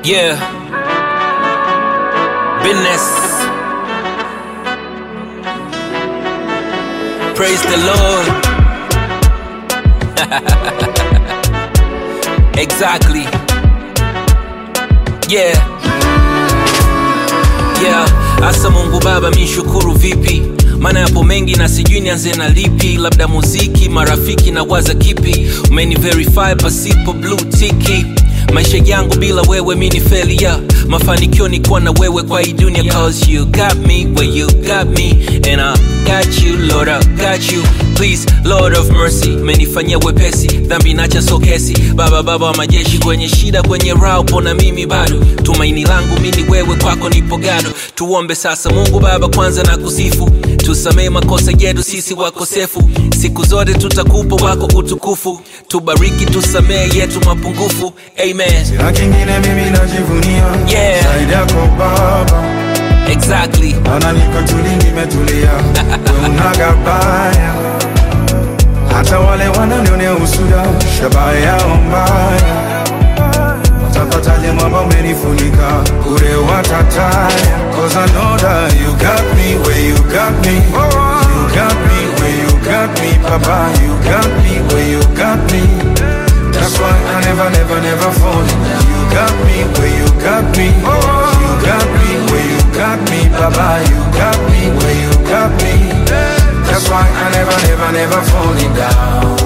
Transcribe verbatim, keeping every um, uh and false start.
Yeah. Business. Praise the Lord. Exactly. Yeah. Yeah. Asa Mungu Baba mishukuru vipi? Mana yapo mengi na sijui nianze na lipi. Labda muziki, marafiki na waza kipi. Umeni verify pasipo blue tiki. Maisha yangu bila wewe mini failure. Mafanikio ni kuwa na wewe kwa hii dunia. Cause you got me where you got me. And I got you, Lord, I got you. Please, Lord of mercy, menifanyia wepesi. Dhambi nacha sokesi. Baba baba wa majeshi, kwenye shida kwenye raha pona mimi bado. Tumaini langu mini wewe, kwako nipo gado. Tuombe sasa Mungu Baba kwanza na kusifu. Tusamee makosa yetu sisi wakosefu. Siku zote tutakupa wako utukufu. Tubariki tusamee yetu mapungufu. Amen. Sina kingine mimi najivunia. Yeah. Zaidi yako Baba. Exactly. Ana niko tuli nimetulia. Wewe unagabaya. Hata wale wananionea usuda. Shabaya yao mbaya. Watapataje mwamba umenifunika. Ure watataya. Cause I know that you got me where you got me. You got me where you got me. Papa, you got me where you got me. That's why I never, never, never fall in love. You got me where you got me. You got me where you got me. Papa, you got me where you got me. That's why I never, never, never falling down.